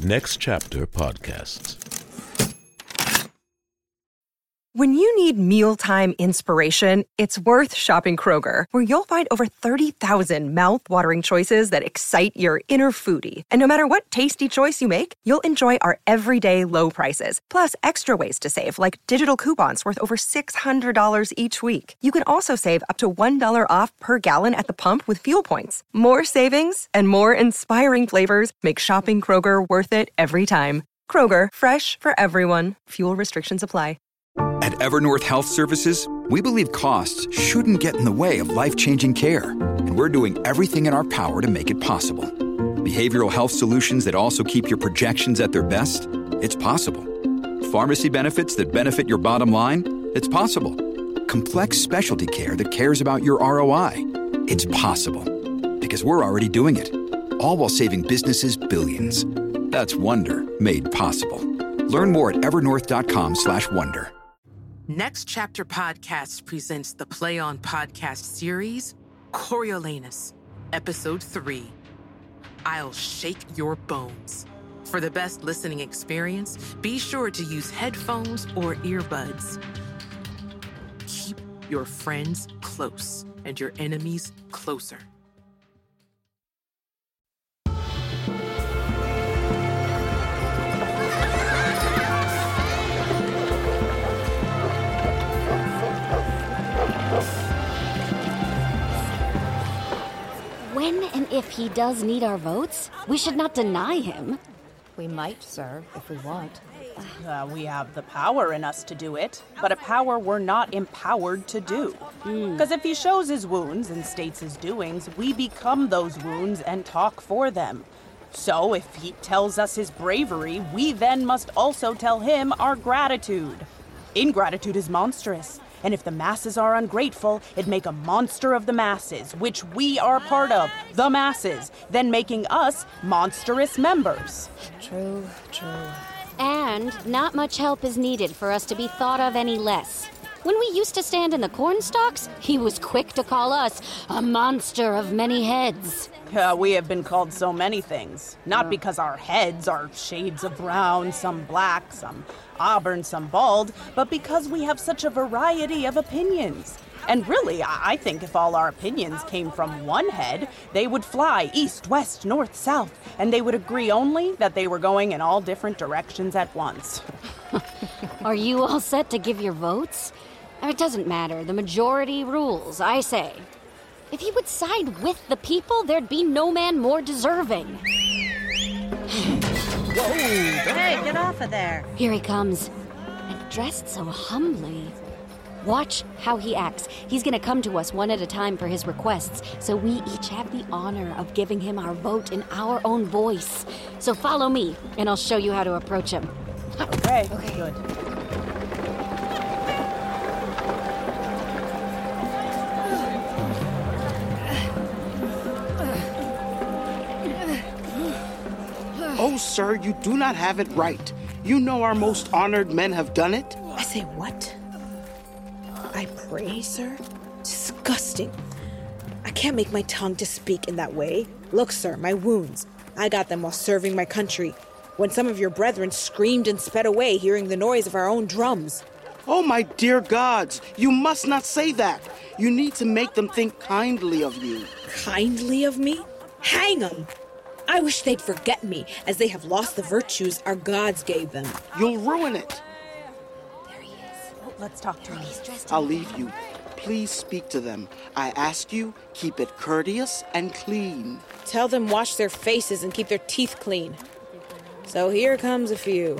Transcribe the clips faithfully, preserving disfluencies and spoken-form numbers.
Next Chapter Podcasts. When you need mealtime inspiration, it's worth shopping Kroger, where you'll find over thirty thousand mouth-watering choices that excite your inner foodie. And no matter what tasty choice you make, you'll enjoy our everyday low prices, plus extra ways to save, like digital coupons worth over six hundred dollars each week. You can also save up to one dollar off per gallon at the pump with fuel points. More savings and more inspiring flavors make shopping Kroger worth it every time. Kroger, fresh for everyone. Fuel restrictions apply. At Evernorth Health Services, we believe costs shouldn't get in the way of life-changing care, and we're doing everything in our power to make it possible. Behavioral health solutions that also keep your projections at their best? It's possible. Pharmacy benefits that benefit your bottom line? It's possible. Complex specialty care that cares about your R O I? It's possible. Because we're already doing it. All while saving businesses billions. That's Wonder made possible. Learn more at evernorth.com slash wonder. Next Chapter Podcasts presents the Play On podcast series, Coriolanus, Episode three. I'll shake your bones. For the best listening experience, be sure to use headphones or earbuds. Keep your friends close and your enemies closer. When and if he does need our votes, we should not deny him. We might, sir, if we want. Uh, we have the power in us to do it, but a power we're not empowered to do. Because mm. if he shows his wounds and states his doings, we become those wounds and talk for them. So if he tells us his bravery, we then must also tell him our gratitude. Ingratitude is monstrous. And if the masses are ungrateful, it'd make a monster of the masses, which we are part of, the masses, then making us monstrous members. True, true. And not much help is needed for us to be thought of any less. When we used to stand in the corn stalks, he was quick to call us a monster of many heads. Uh, we have been called so many things. Not because our heads are shades of brown, some black, some auburn, some bald, but because we have such a variety of opinions. And really, I think if all our opinions came from one head, they would fly east, west, north, south, and they would agree only that they were going in all different directions at once. Are you all set to give your votes? It doesn't matter. The majority rules, I say. If he would side with the people, there'd be no man more deserving. Whoa! Hey, get off of there. Here he comes. And dressed so humbly. Watch how he acts. He's gonna come to us one at a time for his requests, so we each have the honor of giving him our vote in our own voice. So follow me, and I'll show you how to approach him. Okay, okay. Good. Oh, sir, you do not have it right. You know our most honored men have done it. I say what? I pray, sir? Disgusting. I can't make my tongue to speak in that way. Look, sir, my wounds. I got them while serving my country, when some of your brethren screamed and sped away, hearing the noise of our own drums. Oh, my dear gods, you must not say that. You need to make them think kindly of you. Kindly of me? Hang 'em! I wish they'd forget me, as they have lost the virtues our gods gave them. You'll ruin it. There he is. Oh, let's talk to him. I'll leave you. Please speak to them. I ask you, keep it courteous and clean. Tell them wash their faces and keep their teeth clean. So here comes a few.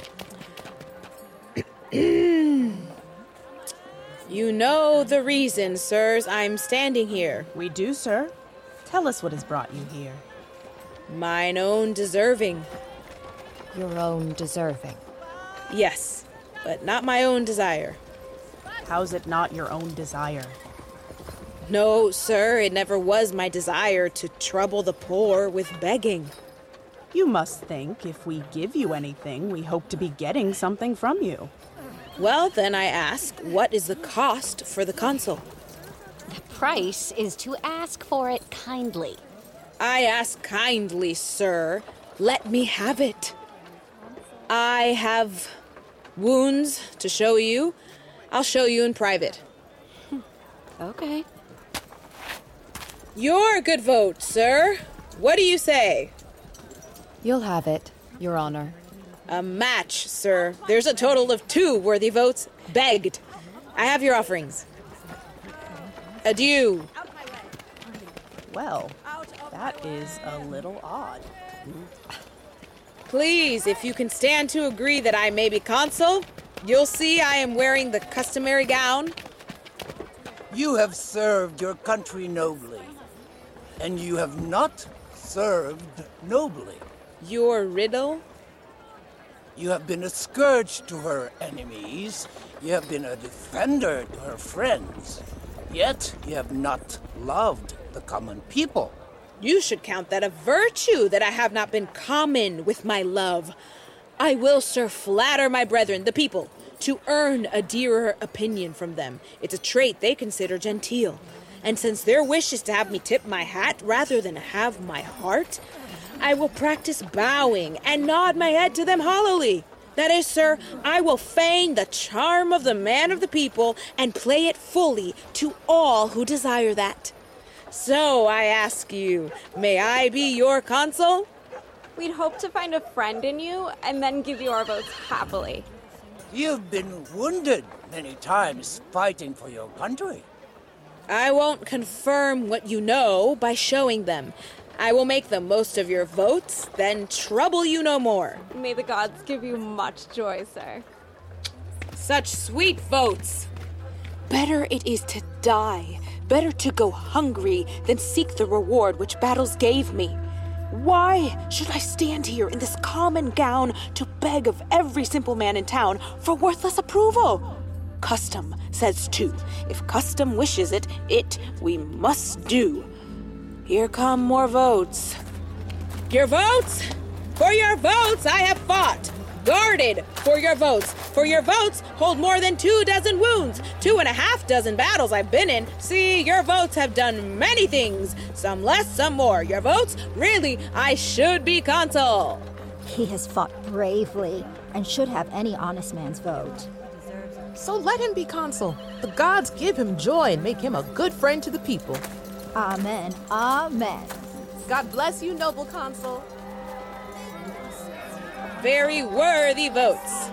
You know the reason, sirs, I'm standing here. We do, sir. Tell us what has brought you here. Mine own deserving. Your own deserving. Yes, but not my own desire. How's it not your own desire? No, sir, it never was my desire to trouble the poor with begging. You must think if we give you anything, we hope to be getting something from you. Well, then I ask, what is the cost for the consul? The price is to ask for it kindly. I ask kindly, sir. Let me have it. I have wounds to show you. I'll show you in private. Okay. Your good vote, sir. What do you say? You'll have it, Your Honor. A match, sir. There's a total of two worthy votes begged. I have your offerings. Adieu. Well, that is a little odd. Please, if you can stand to agree that I may be consul, you'll see I am wearing the customary gown. You have served your country nobly, and you have not served nobly. Your riddle? You have been a scourge to her enemies. You have been a defender to her friends. Yet you have not loved the common people. You should count that a virtue that I have not been common with my love. I will, sir, flatter my brethren, the people, to earn a dearer opinion from them. It's a trait they consider genteel. And since their wish is to have me tip my hat rather than have my heart, I will practice bowing and nod my head to them hollowly. That is, sir, I will feign the charm of the man of the people and play it fully to all who desire that. So I ask you, may I be your consul? We'd hope to find a friend in you and then give you our votes happily. You've been wounded many times fighting for your country. I won't confirm what you know by showing them. I will make the most of your votes, then trouble you no more. May the gods give you much joy, sir. Such sweet votes. Better it is to die, better to go hungry than seek the reward which battles gave me. Why should I stand here in this common gown to beg of every simple man in town for worthless approval? Custom says too. If custom wishes it, it we must do. Here come more votes. Your votes? For your votes I have fought. Guarded for your votes. For your votes hold more than two dozen wounds. Two and a half dozen battles I've been in. See, your votes have done many things. Some less, some more. Your votes? Really, I should be consul. He has fought bravely and should have any honest man's vote. So let him be consul. The gods give him joy and make him a good friend to the people. Amen. Amen. God bless you, noble consul. Very worthy votes.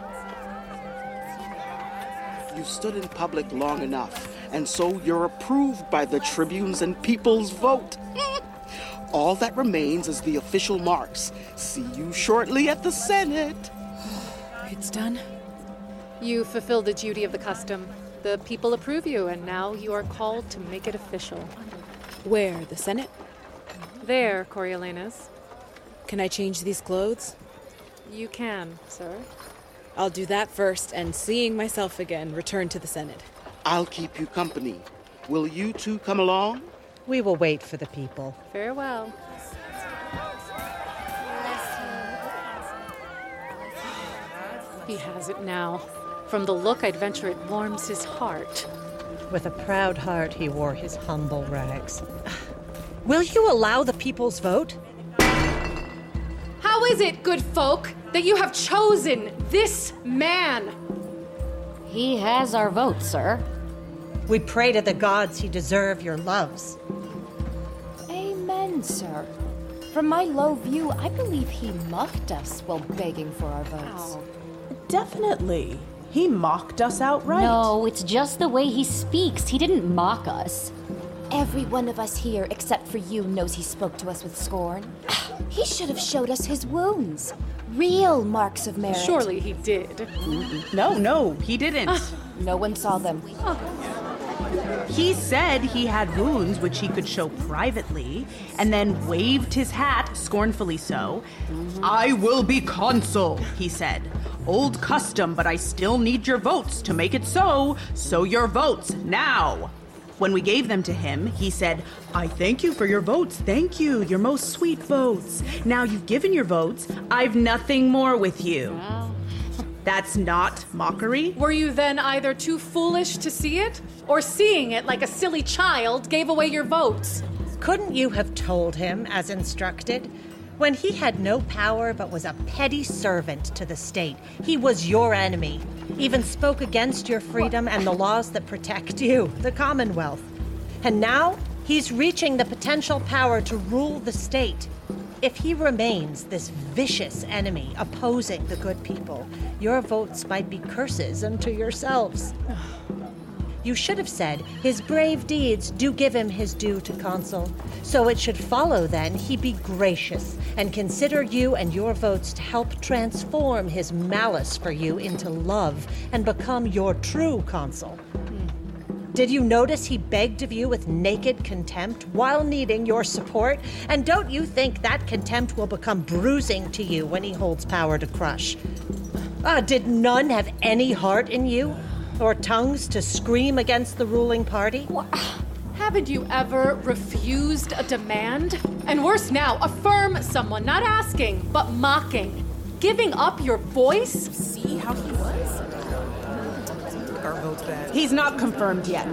You stood in public long enough, and so you're approved by the tribunes and people's vote. All that remains is the official marks. See you shortly at the Senate. It's done. You fulfilled the duty of the custom. The people approve you, and now you are called to make it official. Where? The Senate? There, Coriolanus. Can I change these clothes? You can, sir. I'll do that first, and seeing myself again, return to the Senate. I'll keep you company. Will you two come along? We will wait for the people. Farewell. He has it now. From the look, I'd venture it warms his heart. With a proud heart, he wore his humble rags. Will you allow the people's vote? How is it, good folk, that you have chosen this man? He has our vote, sir. We pray to the gods he deserve your loves. Amen, sir. From my low view, I believe he mocked us while begging for our votes. Oh, definitely. He mocked us outright. No, it's just the way he speaks. He didn't mock us. Every one of us here, except for you, knows he spoke to us with scorn. He should have showed us his wounds. Real marks of merit. Surely he did. No, no, he didn't. Uh, no one saw them. He said he had wounds which he could show privately, and then waved his hat, scornfully so. Mm-hmm. I will be consul, he said. Old custom, but I still need your votes to make it so. So your votes, now. When we gave them to him, he said, I thank you for your votes. Thank you, your most sweet votes. Now you've given your votes, I've nothing more with you. Wow. That's not mockery. Were you then either too foolish to see it, or seeing it like a silly child gave away your votes? Couldn't you have told him as instructed? When he had no power but was a petty servant to the state, he was your enemy, even spoke against your freedom and the laws that protect you, the Commonwealth. And now, he's reaching the potential power to rule the state. If he remains this vicious enemy opposing the good people, your votes might be curses unto yourselves. You should have said, his brave deeds do give him his due to consul. So it should follow then he be gracious and consider you and your votes to help transform his malice for you into love and become your true consul. Did you notice he begged of you with naked contempt while needing your support? And don't you think that contempt will become bruising to you when he holds power to crush? Ah, did none have any heart in you? Or tongues to scream against the ruling party? Haven't you ever refused a demand? And worse now, affirm someone, not asking, but mocking. Giving up your voice? See how he was? Our vote's bad. He's not confirmed yet.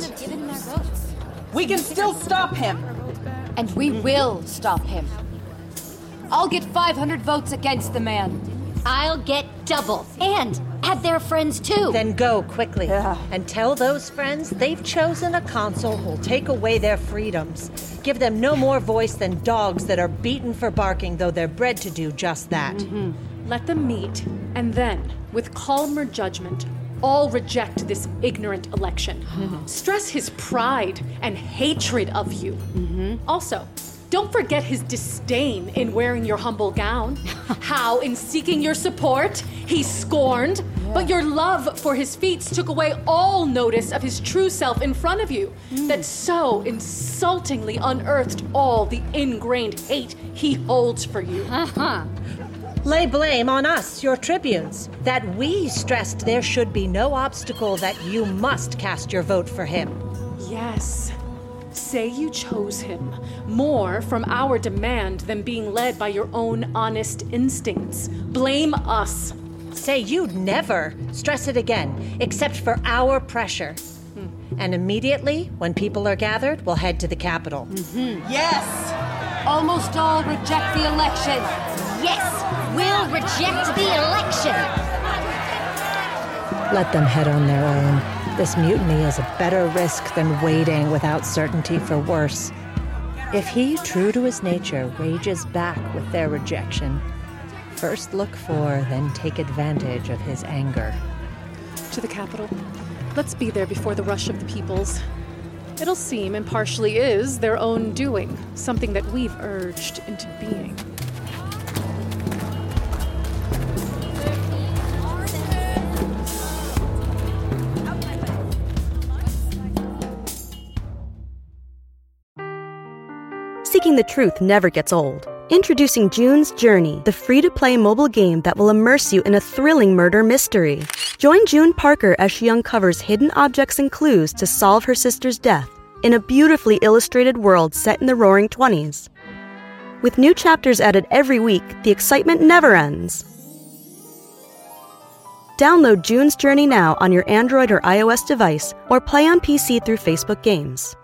We can still stop him. And we will stop him. I'll get five hundred votes against the man. I'll get double. And add their friends too. Then go quickly. Yeah. And tell those friends they've chosen a consul who'll take away their freedoms. Give them no more voice than dogs that are beaten for barking, though they're bred to do just that. Mm-hmm. Let them meet, and then, with calmer judgment, all reject this ignorant election. Mm-hmm. Stress his pride and hatred of you. Mm-hmm. Also, don't forget his disdain in wearing your humble gown. How, in seeking your support, he's scorned, yeah. but your love for his feats took away all notice of his true self in front of you, mm. that so insultingly unearthed all the ingrained hate he holds for you. Uh-huh. Lay blame on us, your tribunes, that we stressed there should be no obstacle that you must cast your vote for him. Yes. Say you chose him more from our demand than being led by your own honest instincts. Blame us. Say you'd never, stress it again, except for our pressure. Hmm. And immediately, when people are gathered, we'll head to the Capitol. Mm-hmm. Yes! Almost all reject the election. Yes, we'll reject the election. Let them head on their own. This mutiny is a better risk than waiting without certainty for worse. If he, true to his nature, rages back with their rejection, first look for, then take advantage of his anger. To the Capitol. Let's be there before the rush of the peoples. It'll seem, and partially is, their own doing, something that we've urged into being. Seeking the truth never gets old. Introducing June's Journey, the free-to-play mobile game that will immerse you in a thrilling murder mystery. Join June Parker as she uncovers hidden objects and clues to solve her sister's death in a beautifully illustrated world set in the Roaring Twenties. With new chapters added every week, the excitement never ends. Download June's Journey now on your Android or iOS device, or play on P C through Facebook Games.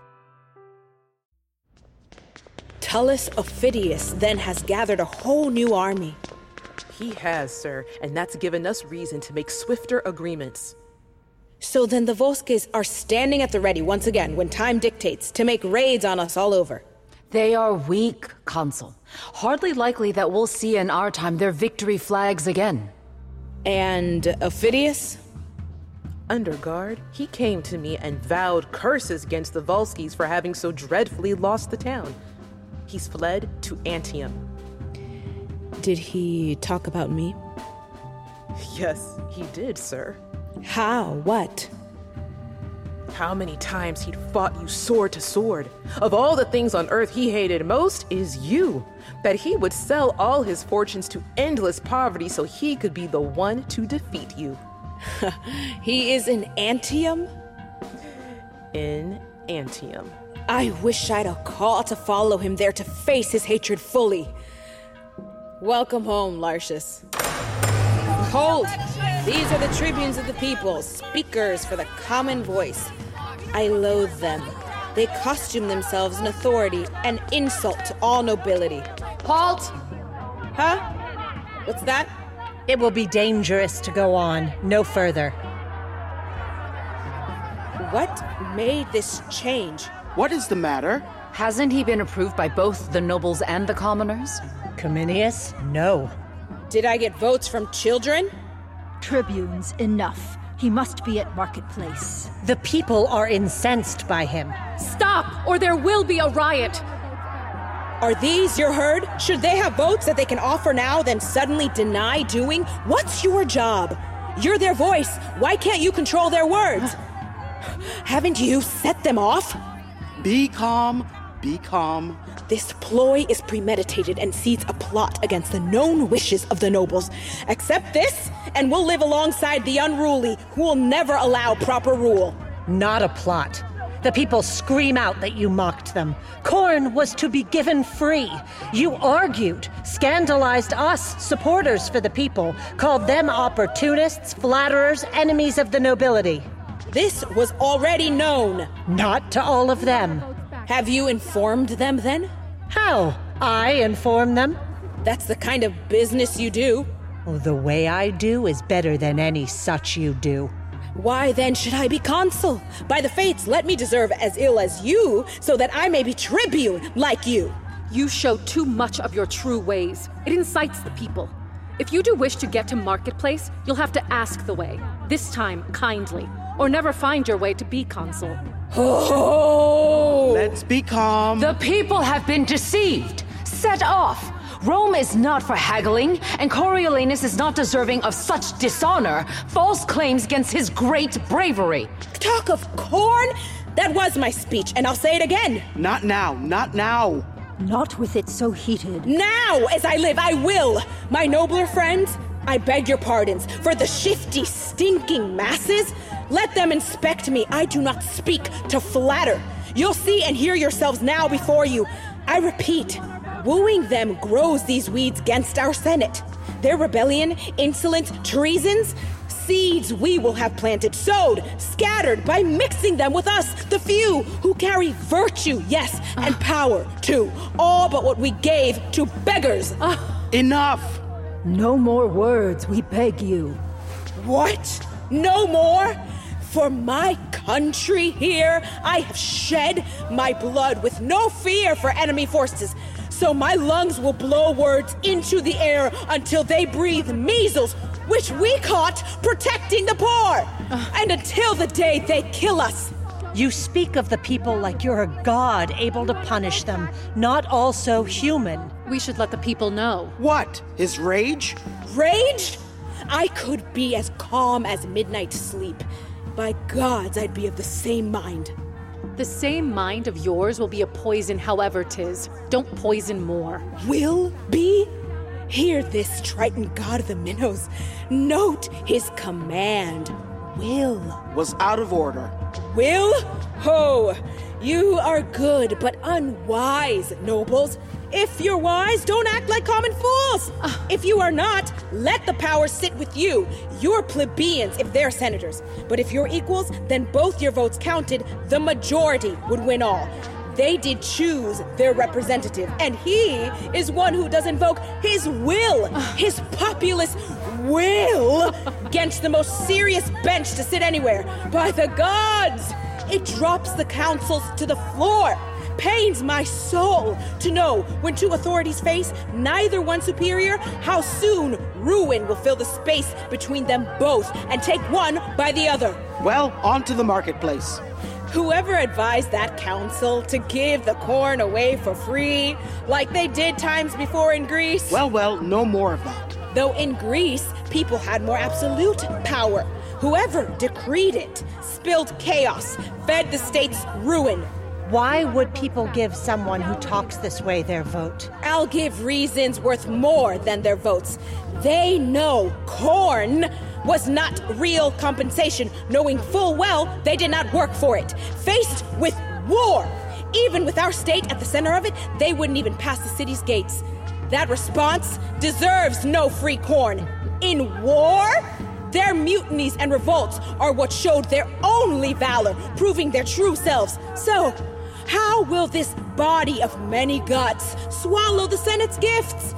Tullus Ophidius then has gathered a whole new army. He has, sir, and that's given us reason to make swifter agreements. So then the Volsces are standing at the ready once again when time dictates to make raids on us all over. They are weak, Consul. Hardly likely that we'll see in our time their victory flags again. And Ophidius? Under guard, he came to me and vowed curses against the Volsces for having so dreadfully lost the town. He's fled to Antium. Did he talk about me? Yes, he did, sir. How? What? How many times he'd fought you sword to sword. Of all the things on earth he hated most is you. That he would sell all his fortunes to endless poverty so he could be the one to defeat you. He is in Antium? In Antium. I wish I'd a call to follow him there to face his hatred fully. Welcome home, Lartius. Behold, these are the tribunes of the people, speakers for the common voice. I loathe them. They costume themselves in authority, an insult to all nobility. Halt! Huh? What's that? It will be dangerous to go on. No further. What made this change? What is the matter? Hasn't he been approved by both the nobles and the commoners? Cominius? No. Did I get votes from children? Tribunes, enough. He must be at Marketplace. The people are incensed by him. Stop, or there will be a riot. Are these your herd? Should they have votes that they can offer now, then suddenly deny doing? What's your job? You're their voice. Why can't you control their words? Haven't you set them off? Be calm, be calm. This ploy is premeditated and seeds a plot against the known wishes of the nobles. Accept this, and we'll live alongside the unruly, who will never allow proper rule. Not a plot. The people scream out that you mocked them. Corn was to be given free. You argued, scandalized us, supporters for the people, called them opportunists, flatterers, enemies of the nobility. This was already known. Not to all of them. Have you informed them then? How? I inform them? That's the kind of business you do. Oh, the way I do is better than any such you do. Why then should I be consul? By the fates, let me deserve as ill as you, so that I may be tribune like you. You show too much of your true ways. It incites the people. If you do wish to get to Marketplace, you'll have to ask the way. This time, kindly. Or never find your way to be consul. Oh! Let's be calm. The people have been deceived. Set off. Rome is not for haggling, and Coriolanus is not deserving of such dishonor, false claims against his great bravery. Talk of corn? That was my speech, and I'll say it again. Not now, not now. Not with it so heated. Now, as I live, I will. My nobler friends, I beg your pardons for the shifty, stinking masses. Let them inspect me. I do not speak to flatter. You'll see and hear yourselves now before you. I repeat, wooing them grows these weeds against our Senate. Their rebellion, insolence, treasons, seeds we will have planted, sowed, scattered by mixing them with us, the few who carry virtue, yes, and power, too. All but what we gave to beggars. Uh, Enough! No more words, we beg you. What? No more? For my country here, I have shed my blood with no fear for enemy forces. So my lungs will blow words into the air until they breathe measles, which we caught protecting the poor. Uh, and until the day they kill us. You speak of the people like you're a god able to punish them, not also human. We should let the people know. What? His rage? Rage? I could be as calm as midnight sleep. By gods, I'd be of the same mind. The same mind of yours will be a poison however 'tis. Don't poison more. Will be? Hear this, Triton god of the minnows. Note his command. Will. Was out of order. Will? Ho! You are good, but unwise, nobles. If you're wise, don't act like common fools. Uh, if you are not, let the power sit with you. You're plebeians if they're senators. But if you're equals, then both your votes counted, the majority would win all. They did choose their representative, and he is one who does invoke his will, his populist will, against the most serious bench to sit anywhere. By the gods, it drops the councils to the floor. Pains my soul to know when two authorities face, neither one superior, how soon ruin will fill the space between them both and take one by the other. Well, on to the marketplace. Whoever advised that council to give the corn away for free, like they did times before in Greece? Well, well, no more of that. Though in Greece, people had more absolute power. Whoever decreed it spilled chaos, fed the state's ruin. Why would people give someone who talks this way their vote? I'll give reasons worth more than their votes. They know corn was not real compensation, knowing full well they did not work for it. Faced with war, even with our state at the center of it, they wouldn't even pass the city's gates. That response deserves no free corn. In war, their mutinies and revolts are what showed their only valor, proving their true selves. So, how will this body of many guts swallow the Senate's gifts?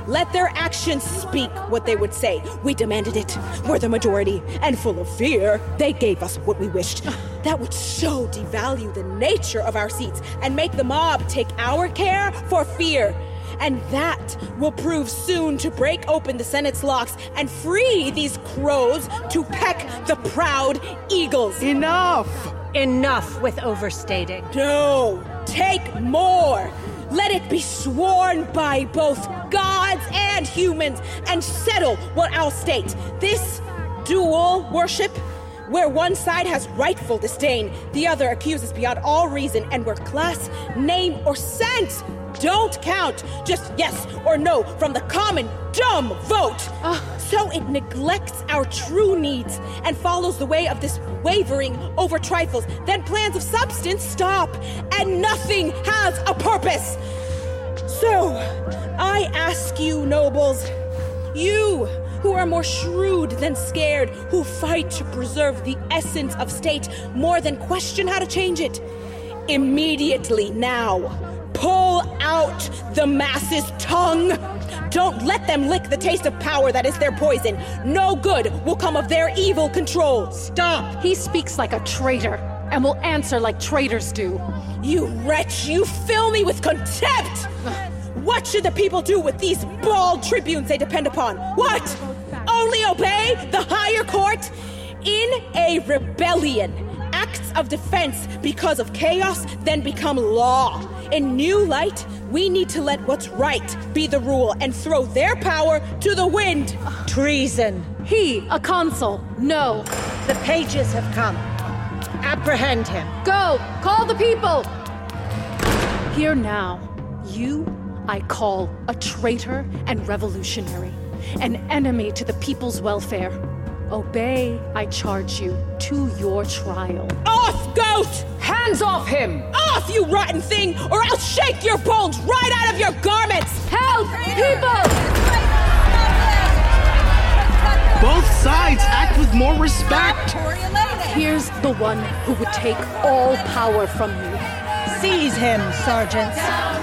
Let their actions speak what they would say. We demanded it. We're the majority. And full of fear, they gave us what we wished. That would so devalue the nature of our seats and make the mob take our care for fear. And that will prove soon to break open the Senate's locks and free these crows to peck the proud eagles. Enough! Enough with overstating. No, take more. Let it be sworn by both gods and humans and settle what I'll state. This dual worship, where one side has rightful disdain, the other accuses beyond all reason, and where class, name, or sense don't count, just yes or no from the common dumb vote. Uh, so it neglects our true needs and follows the way of this wavering over trifles. Then plans of substance stop, and nothing has a purpose. So, I ask you, nobles, you who are more shrewd than scared, who fight to preserve the essence of state more than question how to change it, immediately now, pull out the masses' tongue. Don't let them lick the taste of power that is their poison. No good will come of their evil control. Stop! He speaks like a traitor and will answer like traitors do. You wretch, you fill me with contempt! What should the people do with these bald tribunes they depend upon? What? Only obey the higher court? In a rebellion, acts of defense because of chaos then become law. In new light, we need to let what's right be the rule and throw their power to the wind. Treason. He, a consul. No. The pages have come. Apprehend him. Go! Call the people! Here now, you I call a traitor and revolutionary, an enemy to the people's welfare. Obey, I charge you, to your trial. Off, goat! Hands off him! Off, you rotten thing, or I'll shake your bones right out of your garments! Help! People! Both sides act with more respect. Here's the one who would take all power from you. Seize him, sergeants.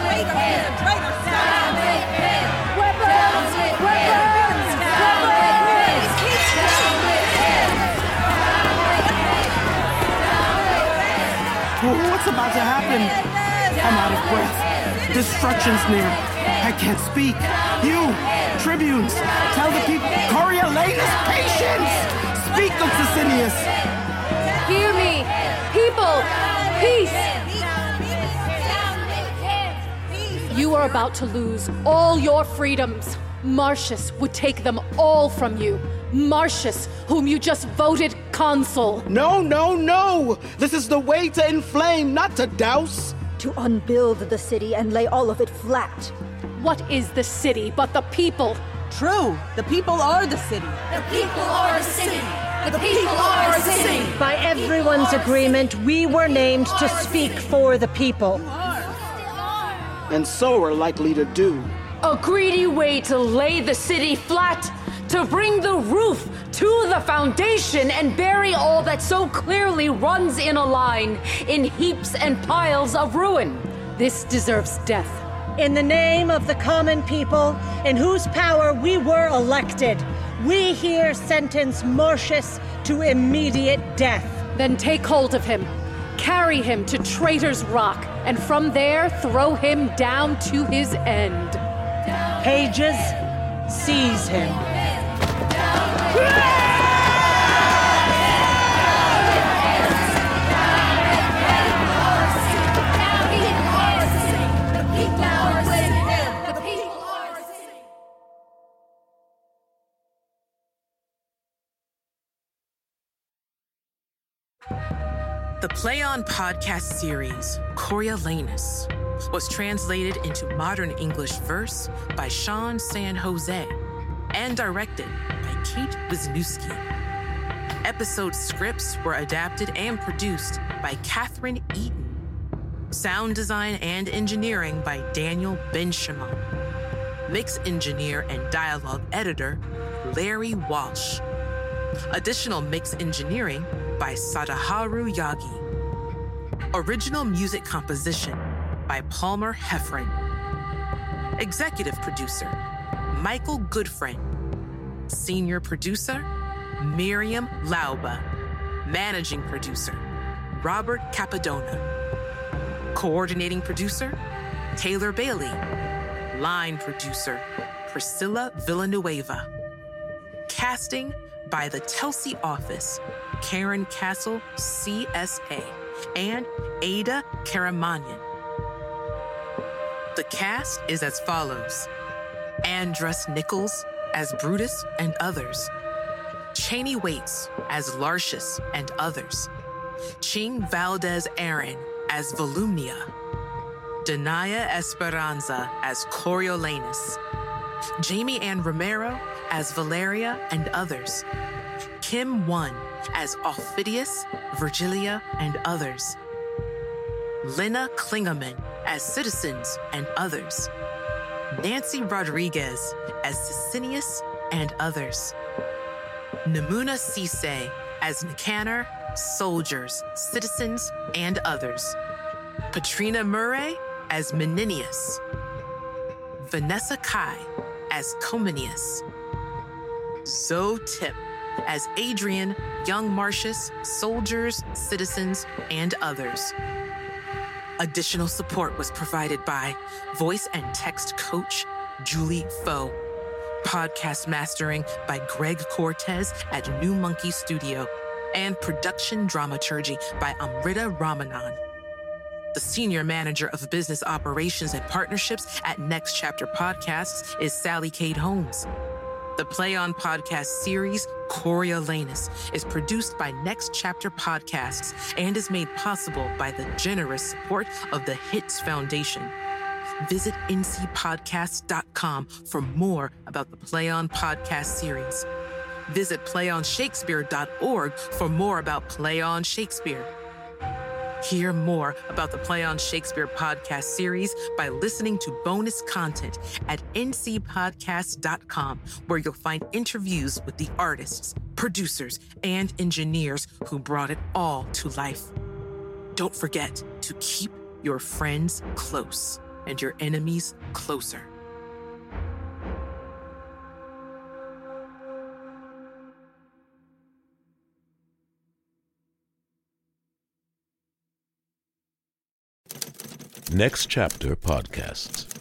What's about to happen? I'm out of breath. Destruction's near. I can't speak. You, tribunes, tell the people, Coriolanus, patience! Speak, good Sicinius! Hear me! People! Peace! You are about to lose all your freedoms. Marcius would take them all from you. Marcius, whom you just voted consul. No, no, no! This is the way to inflame, not to douse. To unbuild the city and lay all of it flat. What is the city but the people? True, the people are the city. The people are the city. The people are the city. By everyone's agreement, we were named to speak for the people. And so are likely to do. A greedy way to lay the city flat, to bring the roof to the foundation and bury all that so clearly runs in a line, in heaps and piles of ruin. This deserves death. In the name of the common people, in whose power we were elected, we here sentence Marcius to immediate death. Then take hold of him, carry him to Traitor's Rock, and from there throw him down to his end. Pages, seize him. The Play On podcast series, Coriolanus, was translated into modern English verse by Sean San Jose and directed by Kate Wisniewski. Episode scripts were adapted and produced by Catherine Eaton. Sound design and engineering by Daniel Benjamin. Mix engineer and dialogue editor, Larry Walsh. Additional mix engineering by Sadaharu Yagi. Original music composition by Palmer Heffron. Executive producer, Michael Goodfriend. Senior producer, Miriam Lauba. Managing producer, Robert Capadona. Coordinating producer, Taylor Bailey. Line producer, Priscilla Villanueva. Casting by the Telsey office, Karen Castle, C S A, and Ada Karamanyan. The cast is as follows: Andrus Nichols as Brutus and others, Cheney Waits as Lartius and others, Ching Valdez Aaron as Volumnia, Danaya Esperanza as Coriolanus, Jamie Ann Romero as Valeria and others, Kim Won as Ophidius, Virgilia, and others, Lena Klingerman as Citizens and others, Nancy Rodriguez as Sicinius and others, Namuna Cisse as Nicanor, Soldiers, Citizens, and others, Patrina Murray as Meninius, Vanessa Kai as Cominius, Zoe Tip as Adrian, Young Marcius, Soldiers, Citizens, and others. Additional support was provided by voice and text coach Julie Foe, podcast mastering by Greg Cortez at New Monkey Studio, and production dramaturgy by Amrita Ramanan. The senior manager of business operations and partnerships at Next Chapter Podcasts is Sally Kate Holmes. The Play On Podcast series, Coriolanus, is produced by Next Chapter Podcasts and is made possible by the generous support of the Hits Foundation. Visit N C podcast dot com for more about the Play On Podcast series. Visit play on shakespeare dot org for more about Play On Shakespeare. Hear more about the Play On Shakespeare podcast series by listening to bonus content at N C podcast dot com, where you'll find interviews with the artists, producers, and engineers who brought it all to life. Don't forget to keep your friends close and your enemies closer. Next Chapter Podcasts.